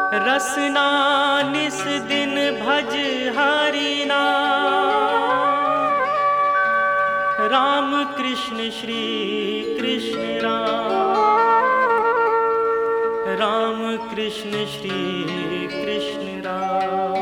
रसना निस दिन भज हरि नाम। राम कृष्ण श्री कृष्ण राम, राम कृष्ण श्री कृष्ण राम।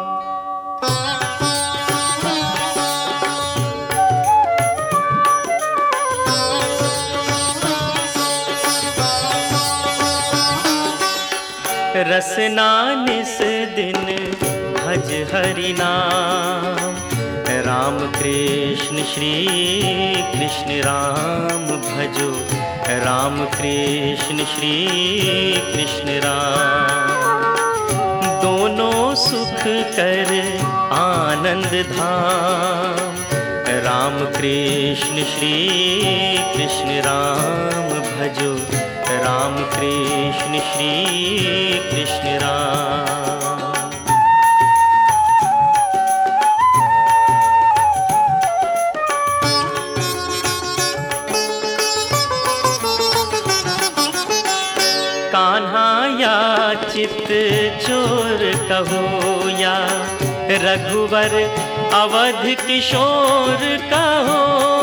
रसना निस दिन भज हरि नाम। राम कृष्ण श्री कृष्ण राम भजो, राम कृष्ण श्री कृष्ण राम। दोनों सुख कर आनंद धाम। राम कृष्ण श्री कृष्ण राम भजो, राम कृष्ण श्री कृष्ण राम। कान्हा या चित चोर कहो, या रघुवर अवध किशोर कहो।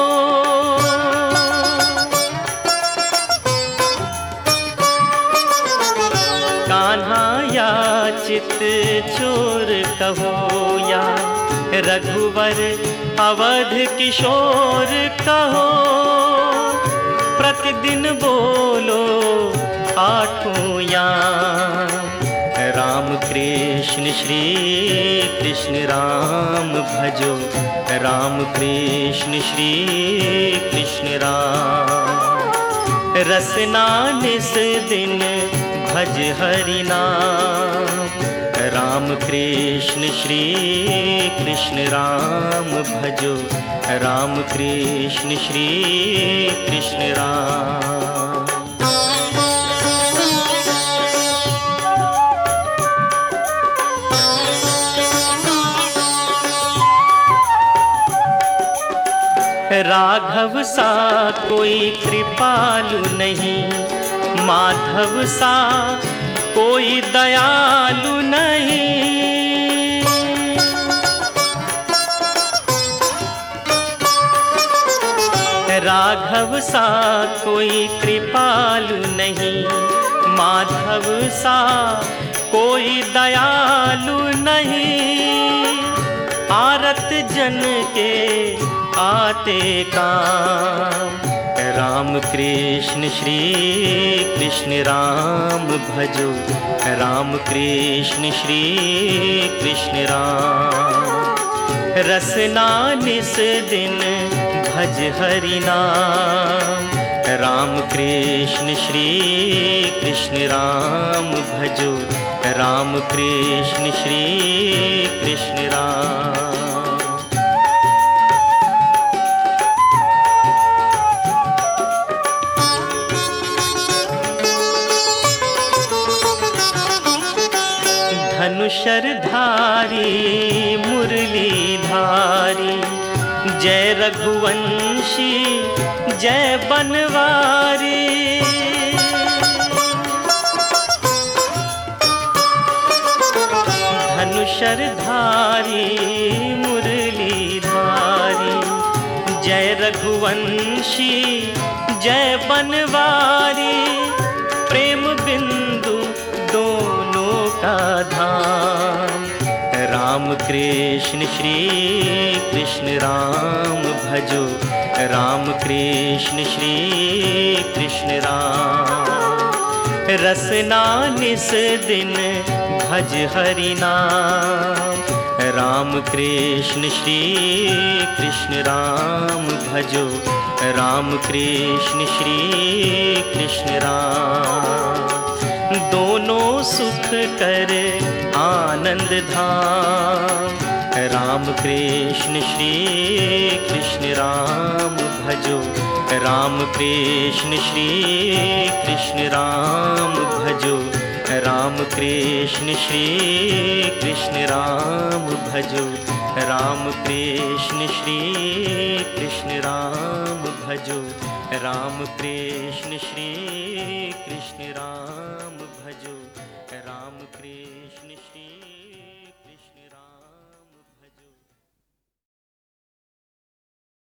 कान्हा या चित चोर कहो, या रघुवर अवध किशोर कहो। प्रतिदिन बोलो आठों याम। राम कृष्ण श्री कृष्ण राम भजो, राम कृष्ण श्री कृष्ण राम। रसना निस दिन भज हरि नाम। राम कृष्ण श्री कृष्ण राम भजो, राम कृष्ण श्री कृष्ण राम। राघव सा कोई कृपालु नहीं, माधव सा कोई दयालु नहीं। राघव सा कोई कृपालु नहीं, माधव सा कोई दयालु नहीं। आरत जन के आते काम। राम कृष्ण श्री कृष्ण राम भजो, राम कृष्ण श्री कृष्ण राम। रसना निस दिन भज हरि नाम। राम कृष्ण श्री कृष्ण राम भजो, राम कृष्ण श्री कृष्ण राम। धनुषधारी मुरली धारी, जय रघुवंशी जय बनवारी। धनुषधारी मुरली धारी, जय रघुवंशी जय बनवारी। प्रेम बिंदु दोनों का धाम। राम कृष्ण श्री कृष्ण राम भजो, राम कृष्ण श्री कृष्ण राम। रसना निस दिन भज हरि नाम। राम कृष्ण श्री कृष्ण राम भजो, राम कृष्ण श्री कृष्ण राम। दोनों सुख कर आनंद धाम। राम कृष्ण श्री कृष्ण राम भजो, राम कृष्ण श्री कृष्ण राम भजो, राम कृष्ण श्री कृष्ण राम भजो, राम कृष्ण श्री कृष्ण राम भजो, राम कृष्ण श्री कृष्ण राम भजो, राम कृष्ण। कृष्ण श्री